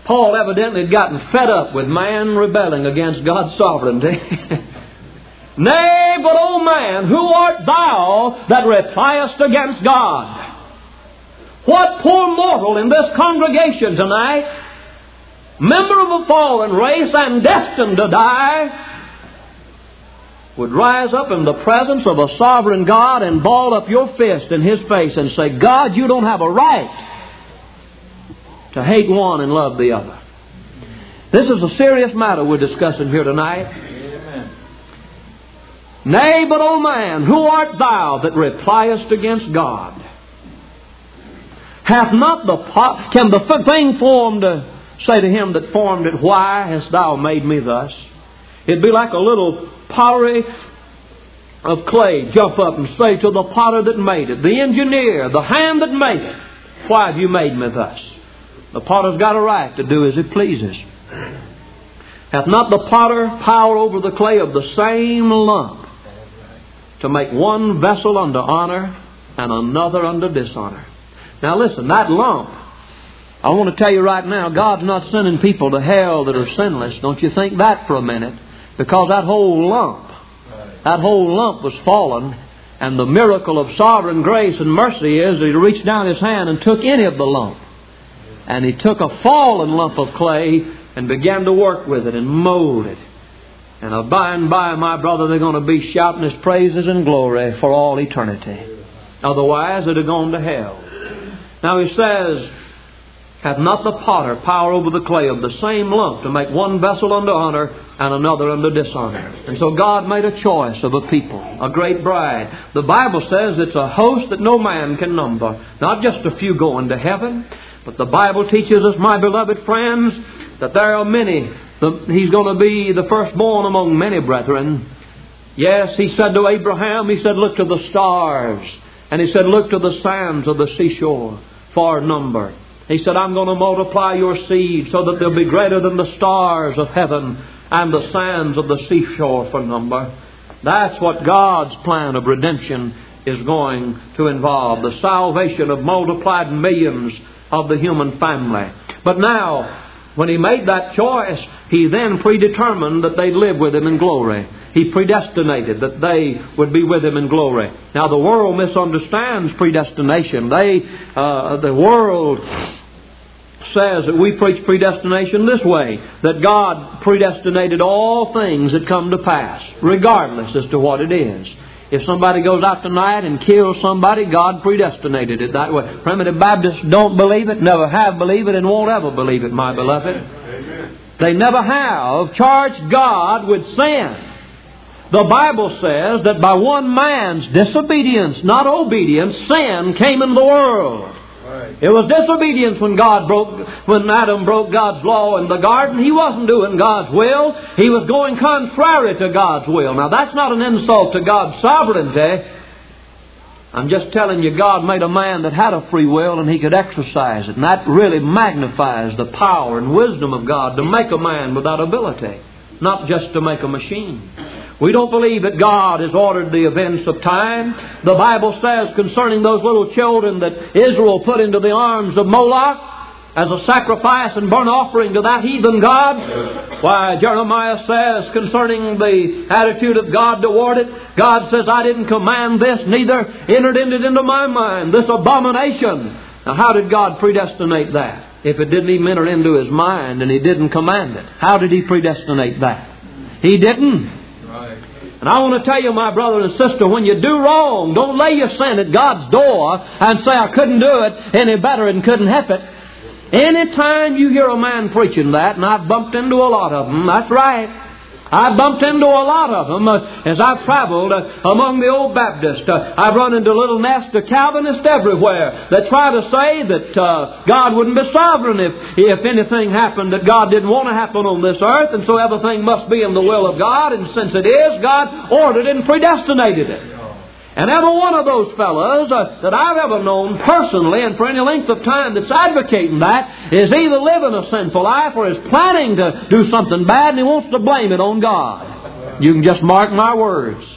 Paul evidently had gotten fed up with man rebelling against God's sovereignty. Nay, but, O man, who art thou that repliest against God? What poor mortal in this congregation tonight, member of a fallen race and destined to die, would rise up in the presence of a sovereign God and ball up your fist in His face and say, God, you don't have a right to hate one and love the other. This is a serious matter we're discussing here tonight. Nay, but, O man, who art thou that repliest against God? Hath not the pot, can the thing formed uh, say to him that formed it, why hast thou made me thus? It'd be like a little pottery of clay jump up and say to the potter that made it, the engineer, the hand that made it, why have you made me thus? The potter's got a right to do as he pleases. Hath not the potter power over the clay of the same lump to make one vessel unto honor and another unto dishonor? Now listen, that lump, I want to tell you right now, God's not sending people to hell that are sinless. Don't you think that for a minute. Because that whole lump, that whole lump was fallen. And the miracle of sovereign grace and mercy is that He reached down His hand and took any of the lump. And He took a fallen lump of clay and began to work with it and mold it. And by and by, my brother, they're going to be shouting His praises and glory for all eternity. Otherwise, they'd have gone to hell. Now He says, hath not the potter power over the clay of the same lump to make one vessel unto honor and another unto dishonor? And so God made a choice of a people, a great bride. The Bible says it's a host that no man can number. Not just a few going to heaven, but the Bible teaches us, my beloved friends, that there are many. He's going to be the firstborn among many brethren. Yes, He said to Abraham, He said, look to the stars. And He said, look to the sands of the seashore for number. He said, I'm going to multiply your seed so that they'll be greater than the stars of heaven and the sands of the seashore for number. That's what God's plan of redemption is going to involve. The salvation of multiplied millions of the human family. But now, when He made that choice, He then predetermined that they'd live with Him in glory. He predestinated that they would be with Him in glory. Now the world misunderstands predestination. They, uh, the world says that we preach predestination this way, that God predestinated all things that come to pass, regardless as to what it is. If somebody goes out tonight and kills somebody, God predestinated it that way. Primitive Baptists don't believe it, never have believed it, and won't ever believe it, my beloved. Amen. They never have charged God with sin. The Bible says that by one man's disobedience, not obedience, sin came into the world. Right. It was disobedience when God broke, when Adam broke God's law in the garden. He wasn't doing God's will. He was going contrary to God's will. Now that's not an insult to God's sovereignty. I'm just telling you, God made a man that had a free will and he could exercise it. And that really magnifies the power and wisdom of God to make a man without ability, not just to make a machine. We don't believe that God has ordered the events of time. The Bible says concerning those little children that Israel put into the arms of Moloch as a sacrifice and burnt offering to that heathen god. Why, Jeremiah says concerning the attitude of God toward it, God says, I didn't command this, neither entered it into my mind, this abomination. Now how did God predestinate that? If it didn't even enter into His mind and He didn't command it. How did He predestinate that? He didn't. And I want to tell you, my brother and sister, when you do wrong, don't lay your sin at God's door and say, I couldn't do it any better and couldn't help it. Anytime you hear a man preaching that, and I've bumped into a lot of them, that's right. I've bumped into a lot of them uh, as I've traveled uh, among the old Baptists. Uh, I've run into little nests of Calvinists everywhere that try to say that uh, God wouldn't be sovereign if, if anything happened that God didn't want to happen on this earth, and so everything must be in the will of God, and since it is, God ordered and predestinated it. And every one of those fellows uh, that I've ever known personally and for any length of time that's advocating that is either living a sinful life or is planning to do something bad and he wants to blame it on God. You can just mark my words.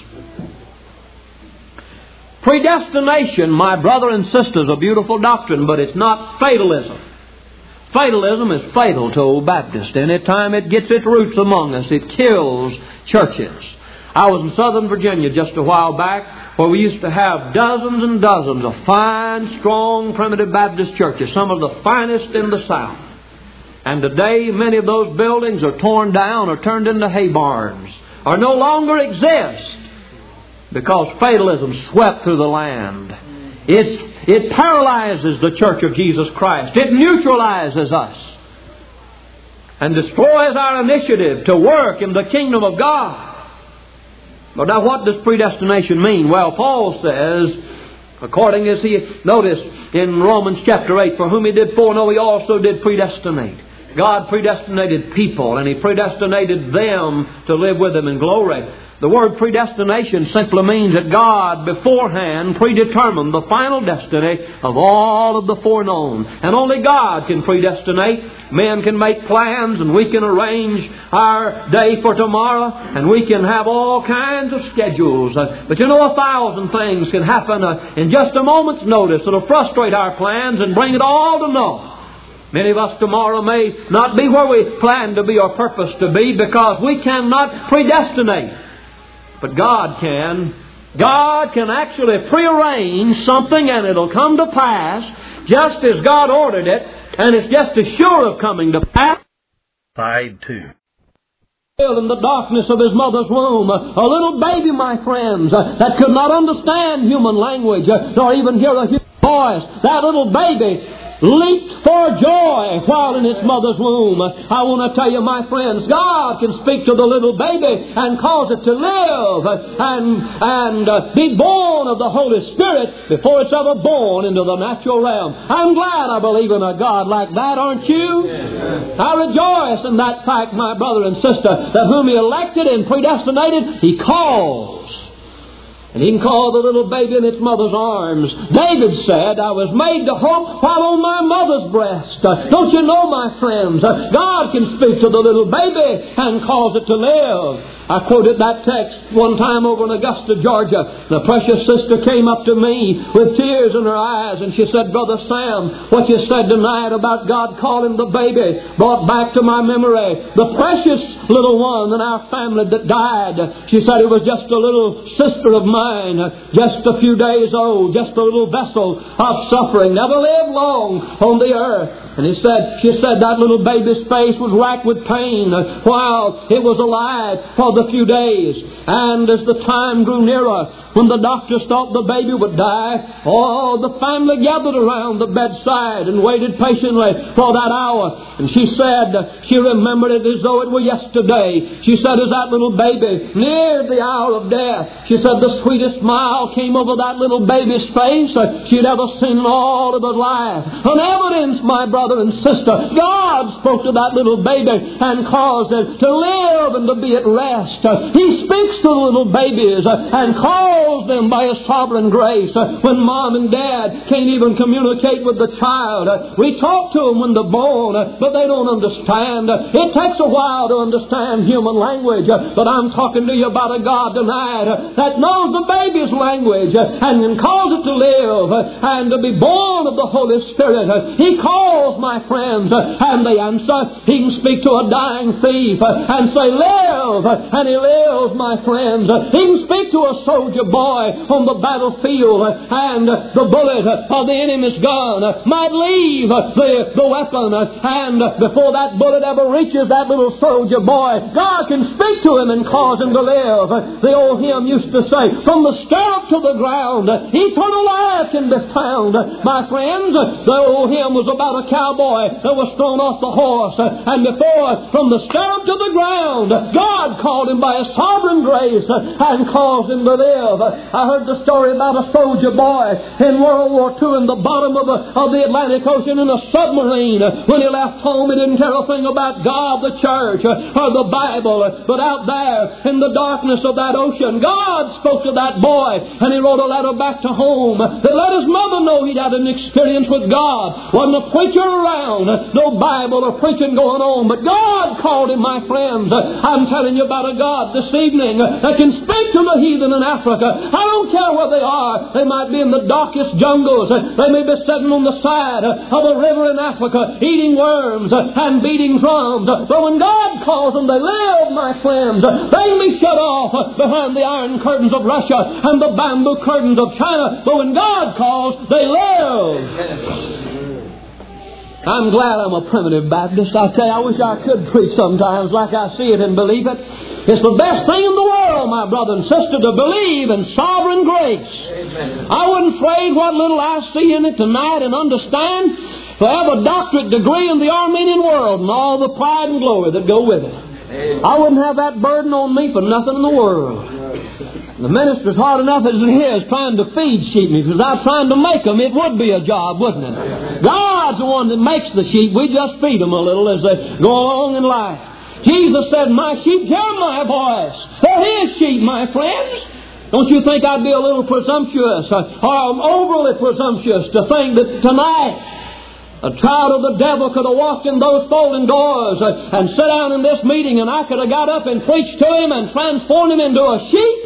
Predestination, my brother and sister, is a beautiful doctrine, but it's not fatalism. Fatalism is fatal to Old Baptist. Any time it gets its roots among us, it kills churches. I was in Southern Virginia just a while back where we used to have dozens and dozens of fine, strong, primitive Baptist churches, some of the finest in the South. And today many of those buildings are torn down or turned into hay barns or no longer exist because fatalism swept through the land. It's, it paralyzes the Church of Jesus Christ. It neutralizes us and destroys our initiative to work in the kingdom of God. But now what does predestination mean? Well, Paul says, according as he, notice in Romans chapter eight, for whom he did foreknow, he also did predestinate. God predestinated people, and He predestinated them to live with Him in glory. The word predestination simply means that God beforehand predetermined the final destiny of all of the foreknown. And only God can predestinate. Men can make plans, and we can arrange our day for tomorrow, and we can have all kinds of schedules. Uh, but you know, a thousand things can happen uh, in just a moment's notice that'll frustrate our plans and bring it all to naught. Many of us tomorrow may not be where we plan to be or purpose to be because we cannot predestinate. But God can. God can actually prearrange something and it'll come to pass just as God ordered it, and it's just as sure of coming to pass. Side two. In the darkness of his mother's womb, a little baby, my friends, that could not understand human language nor even hear a human voice. That little baby leaped for joy while in its mother's womb. I want to tell you, my friends, God can speak to the little baby and cause it to live and, and uh, be born of the Holy Spirit before it's ever born into the natural realm. I'm glad I believe in a God like that, aren't you? Yes. I rejoice in that fact, my brother and sister, that whom He elected and predestinated, He calls. And He can call the little baby in its mother's arms. David said, I was made to hope while on my mother's breast. Uh, don't you know, my friends, uh, God can speak to the little baby and cause it to live. I quoted that text one time over in Augusta, Georgia. The precious sister came up to me with tears in her eyes, and she said, Brother Sam, what you said tonight about God calling the baby brought back to my memory the precious little one in our family that died. She said it was just a little sister of mine, just a few days old, just a little vessel of suffering, never lived long on the earth. And he said, she said that little baby's face was racked with pain while it was alive for the few days. And as the time grew nearer, when the doctors thought the baby would die, all the family gathered around the bedside and waited patiently for that hour. And she said she remembered it as though it were yesterday. She said, as that little baby neared the hour of death, she said the sweetest smile came over that little baby's face she'd ever seen in all of her life. An evidence, my brother and sister, God spoke to that little baby and caused it to live and to be at rest. He speaks to the little babies and calls them by His sovereign grace. When mom and dad can't even communicate with the child, we talk to them when they're born, but they don't understand. It takes a while to understand human language, but I'm talking to you about a God tonight that knows the baby's language and can cause it to live and to be born of the Holy Spirit. He calls, my friends, and they answer. He can speak to a dying thief and say, live, and he lives, my friends. He can speak to a soldier boy on the battlefield, and the bullet of the enemy's gun might leave the, the weapon, and before that bullet ever reaches that little soldier boy, God can speak to him and cause him to live. The old hymn used to say, from the stirrup to the ground, eternal life can be found. My friends, the old hymn was about a cowboy that was thrown off the horse, and before, from the stirrup to the ground, God called him by His sovereign grace and caused him to live. I heard the story about a soldier boy in World War Two in the bottom of, a, of the Atlantic Ocean in a submarine. When he left home, he didn't care a thing about God, the church, or the Bible. But out there in the darkness of that ocean, God spoke to that boy, and he wrote a letter back to home that let his mother know he'd had an experience with God. Wasn't a preacher around, no Bible or preaching going on, but God called him, my friends. I'm telling you about child of God this evening that can speak to the heathen in Africa. I don't care where they are. They might be in the darkest jungles. They may be sitting on the side of a river in Africa eating worms and beating drums. But when God calls them, they live, my friends. They can be shut off behind the iron curtains of Russia and the bamboo curtains of China. But when God calls, they live. I'm glad I'm a primitive Baptist. I tell you, I wish I could preach sometimes like I see it and believe it. It's the best thing in the world, my brother and sister, to believe in sovereign grace. Amen. I wouldn't trade what little I see in it tonight and understand for have a doctorate degree in the Armenian world and all the pride and glory that go with it. Amen. I wouldn't have that burden on me for nothing in the world. The minister's hard enough as it is trying to feed sheep. If he was out trying to make them, it would be a job, wouldn't it? God's the one that makes the sheep. We just feed them a little as they go along in life. Jesus said, my sheep hear my voice. They're His sheep, my friends. Don't you think I'd be a little presumptuous or overly presumptuous to think that tonight a child of the devil could have walked in those folding doors and sat down in this meeting and I could have got up and preached to him and transformed him into a sheep?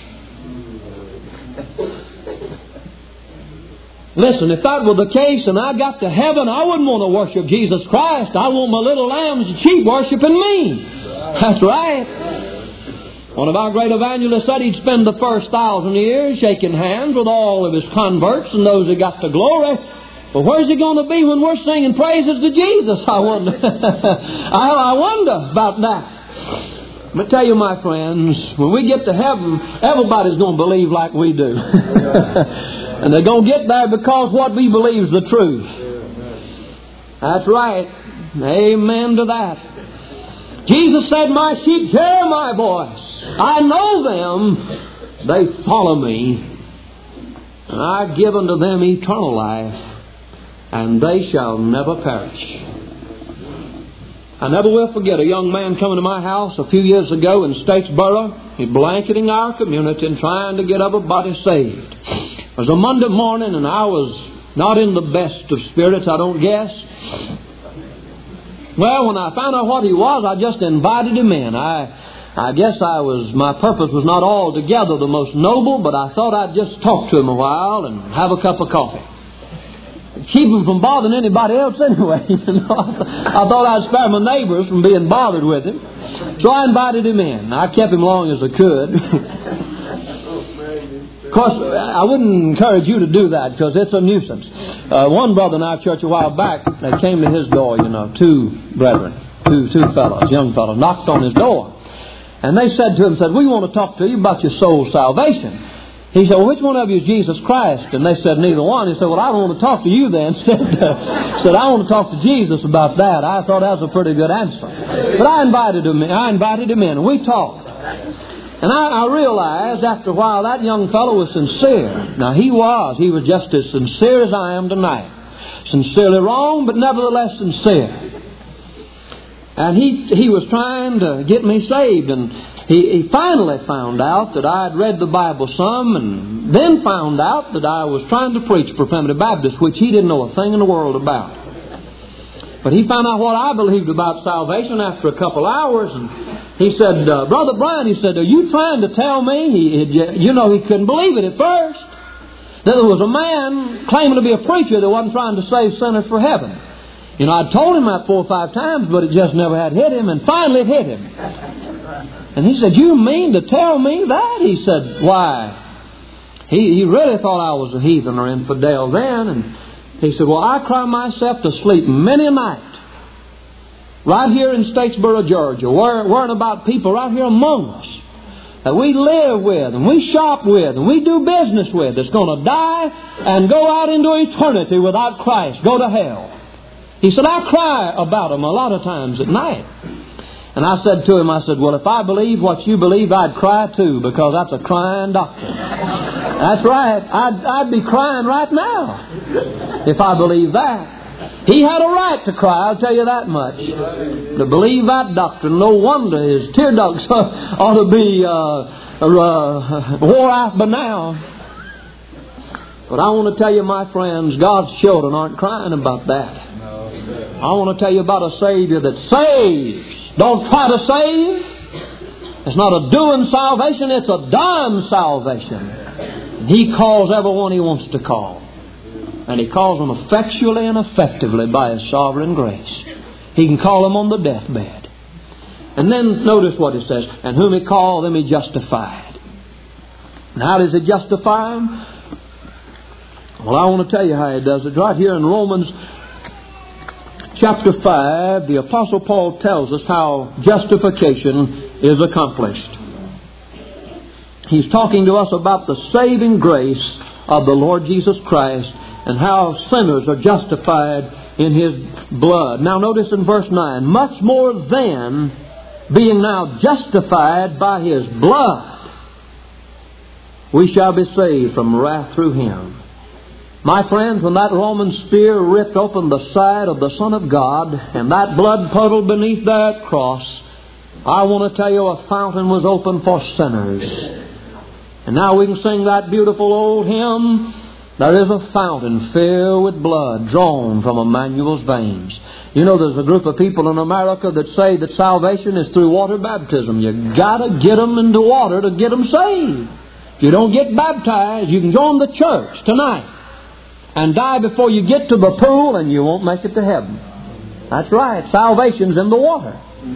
Listen, if that were the case and I got to heaven, I wouldn't want to worship Jesus Christ. I want my little lambs and sheep worshiping me. That's right. One of our great evangelists said he'd spend the first thousand years shaking hands with all of his converts and those that got to glory. But where's he going to be when we're singing praises to Jesus? I wonder. I, I wonder about that. Let me tell you, my friends, when we get to heaven, everybody's going to believe like we do. And they're going to get there because what we believe is the truth. That's right. Amen to that. Jesus said, my sheep hear my voice. I know them. They follow me. And I give unto them eternal life. And they shall never perish. I never will forget a young man coming to my house a few years ago in Statesboro. He blanketing our community and trying to get everybody saved. It was a Monday morning and I was not in the best of spirits, I don't guess. Well, when I found out what he was, I just invited him in. I, I guess I was, my purpose was not altogether the most noble, but I thought I'd just talk to him a while and have a cup of coffee. Keep him from bothering anybody else anyway. You know, I thought I'd spare my neighbors from being bothered with him. So I invited him in. I kept him long as I could. Of course, I wouldn't encourage you to do that because it's a nuisance. Uh, one brother in our church a while back, they came to his door, you know, two brethren, two two fellows, young fellows, knocked on his door. And they said to him, said, we want to talk to you about your soul salvation. He said, well, which one of you is Jesus Christ? And they said, neither one. He said, well, I don't want to talk to you then. said, uh, said, I want to talk to Jesus about that. I thought that was a pretty good answer. But I invited him in. I invited him in, and we talked. And I, I realized after a while that young fellow was sincere. Now, he was. He was just as sincere as I am tonight. Sincerely wrong, but nevertheless sincere. And he he was trying to get me saved, and He, he finally found out that I had read the Bible some, and then found out that I was trying to preach for Primitive Baptist, which he didn't know a thing in the world about. But he found out what I believed about salvation after a couple hours, and he said, uh, Brother Brian, he said, are you trying to tell me? He, he, you know, he couldn't believe it at first. That there was a man claiming to be a preacher that wasn't trying to save sinners for heaven. You know, I told him that four or five times, but it just never had hit him, and finally it hit him. And he said, you mean to tell me that? He said, why? He, he really thought I was a heathen or infidel then. And he said, well, I cry myself to sleep many a night. Right here in Statesboro, Georgia. Worrying about people right here among us. That we live with and we shop with and we do business with. That's going to die and go out into eternity without Christ. Go to hell. He said, I cry about them a lot of times at night. And I said to him, I said, well, if I believe what you believe, I'd cry too, because that's a crying doctrine. That's right. I'd, I'd be crying right now if I believed that. He had a right to cry, I'll tell you that much. To believe that doctrine, no wonder his tear ducts ought to be uh, uh, wore out by now. But I want to tell you, my friends, God's children aren't crying about that. I want to tell you about a Savior that saves. Don't try to save. It's not a doing salvation, it's a done salvation. And He calls everyone He wants to call. And He calls them effectually and effectively by His sovereign grace. He can call them on the deathbed. And then notice what it says. And whom He called, them He justified. And how does He justify them? Well, I want to tell you how He does it. Right here in Romans chapter five, the Apostle Paul tells us how justification is accomplished. He's talking to us about the saving grace of the Lord Jesus Christ and how sinners are justified in His blood. Now notice in verse nine, much more then, being now justified by His blood, we shall be saved from wrath through Him. My friends, when that Roman spear ripped open the side of the Son of God and that blood puddled beneath that cross, I want to tell you a fountain was open for sinners. And now we can sing that beautiful old hymn, there is a fountain filled with blood drawn from Emmanuel's veins. You know, there's a group of people in America that say that salvation is through water baptism. You got to get them into water to get them saved. If you don't get baptized, you can join the church tonight and die before you get to the pool, and you won't make it to heaven. That's right. Salvation's in the water.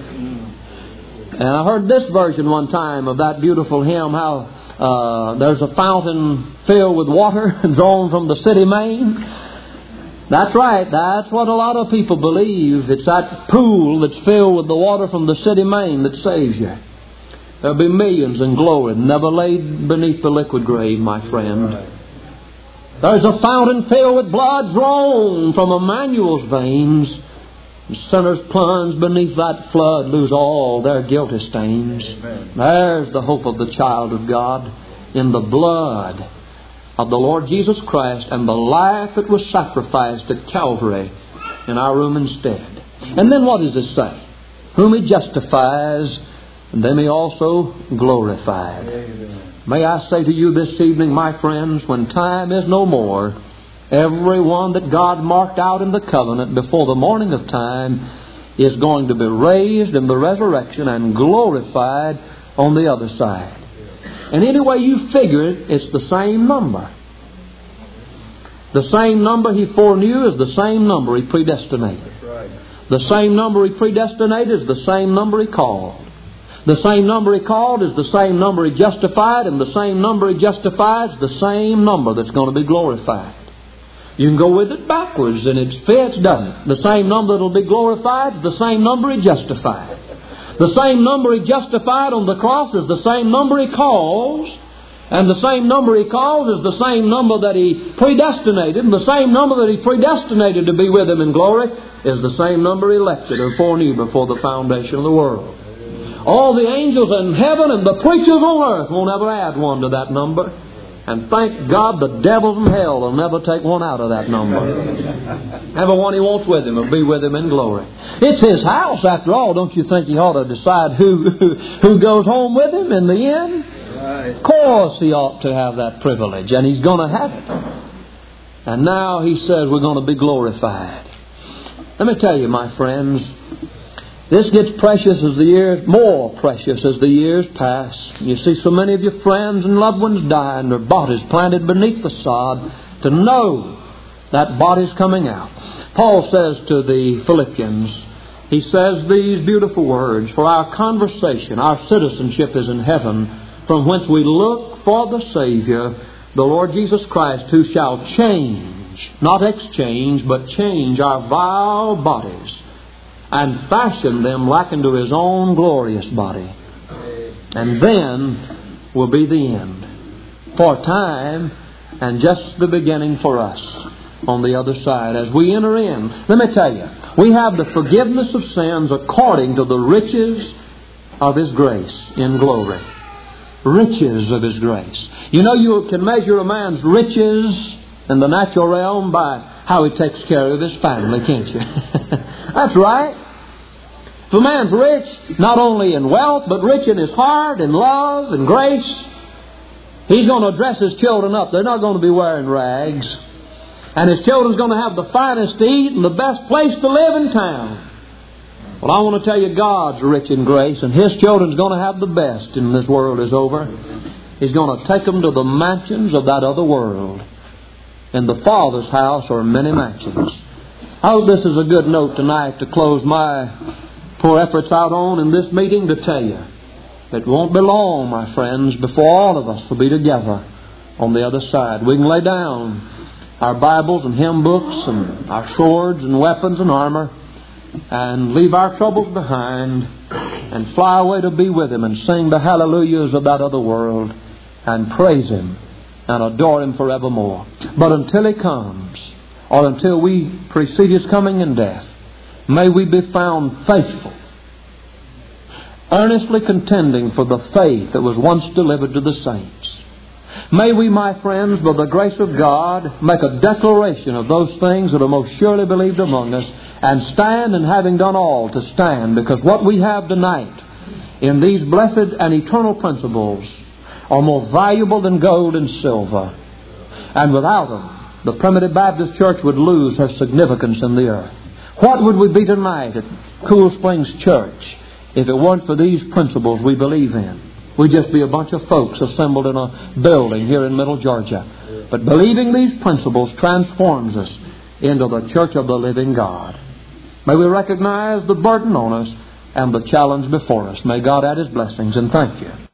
And I heard this version one time of that beautiful hymn, how uh, there's a fountain filled with water drawn from the city main. That's right. That's what a lot of people believe. It's that pool that's filled with the water from the city main that saves you. There'll be millions in glory never laid beneath the liquid grave, my friend. There's a fountain filled with blood drawn from Emmanuel's veins. And sinners plunged beneath that flood lose all their guilty stains. Amen. There's the hope of the child of God in the blood of the Lord Jesus Christ and the life that was sacrificed at Calvary in our room instead. And then what does it say? Whom He justifies, and them He also glorified. Amen. May I say to you this evening, my friends, when time is no more, everyone that God marked out in the covenant before the morning of time is going to be raised in the resurrection and glorified on the other side. And any way you figure it, it's the same number. The same number He foreknew is the same number He predestinated. The same number He predestinated is the same number He called. The same number He called is the same number He justified, and the same number He justified is the same number that's going to be glorified. You can go with it backwards, and it fits, doesn't it? The same number that will be glorified is the same number He justified. The same number He justified on the cross is the same number He calls, and the same number He calls is the same number that He predestinated, and the same number that He predestinated to be with Him in glory is the same number He elected and foreknew before the foundation of the world. All the angels in heaven and the preachers on earth won't ever add one to that number. And thank God the devils in hell will never take one out of that number. Everyone He wants with Him will be with Him in glory. It's His house after all. Don't you think He ought to decide who, who, who goes home with Him in the end? Right. Of course He ought to have that privilege, and He's going to have it. And now He says we're going to be glorified. Let me tell you, my friends, this gets precious as the years, more precious as the years pass. You see so many of your friends and loved ones die and their bodies planted beneath the sod to know that body's coming out. Paul says to the Philippians, he says these beautiful words, for our conversation, our citizenship is in heaven, from whence we look for the Savior, the Lord Jesus Christ, who shall change, not exchange, but change our vile bodies and fashion them like unto His own glorious body. And then will be the end. For time and just the beginning for us on the other side. As we enter in, let me tell you, we have the forgiveness of sins according to the riches of His grace in glory. Riches of His grace. You know, you can measure a man's riches in the natural realm by how he takes care of his family, can't you? That's right. If a man's rich, not only in wealth, but rich in his heart, in love, and grace, he's going to dress his children up. They're not going to be wearing rags. And his children's going to have the finest to eat and the best place to live in town. Well, I want to tell you, God's rich in grace, and His children's going to have the best when this world is over. He's going to take them to the mansions of that other world. In the Father's house are many mansions. I hope this is a good note tonight to close my poor efforts out on in this meeting, to tell you that it won't be long, my friends, before all of us will be together on the other side. We can lay down our Bibles and hymn books and our swords and weapons and armor and leave our troubles behind and fly away to be with Him and sing the hallelujahs of that other world and praise Him and adore Him forevermore. But until He comes, or until we precede His coming in death, may we be found faithful, earnestly contending for the faith that was once delivered to the saints. May we, my friends, by the grace of God, make a declaration of those things that are most surely believed among us, and stand, and having done all, to stand, because what we have tonight in these blessed and eternal principles are more valuable than gold and silver. And without them, the Primitive Baptist Church would lose her significance in the earth. What would we be tonight at Cool Springs Church if it weren't for these principles we believe in? We'd just be a bunch of folks assembled in a building here in Middle Georgia. But believing these principles transforms us into the church of the living God. May we recognize the burden on us and the challenge before us. May God add His blessings, and thank you.